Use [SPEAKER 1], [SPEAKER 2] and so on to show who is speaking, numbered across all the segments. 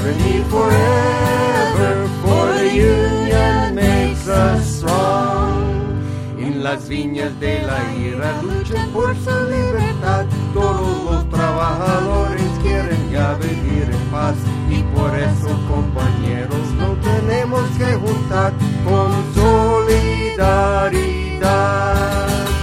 [SPEAKER 1] tyranny forever, for the union makes us strong. En las viñas de la ira luchan por su libertad, todos los trabajadores quieren ya vivir en paz, y por eso, compañeros, no tenemos que juntar con solidaridad.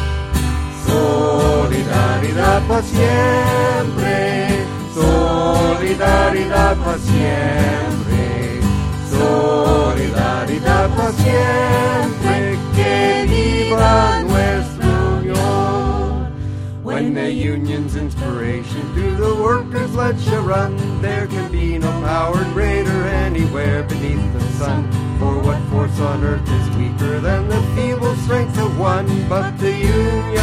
[SPEAKER 1] Solidaridad para siempre, solidaridad para siempre, solidaridad para siempre, que viva nuestra unión. When the union's inspiration to the workers let you run, there can be no power greater anywhere beneath the sun. For what force on earth is weaker than the feeble strength of one? But the union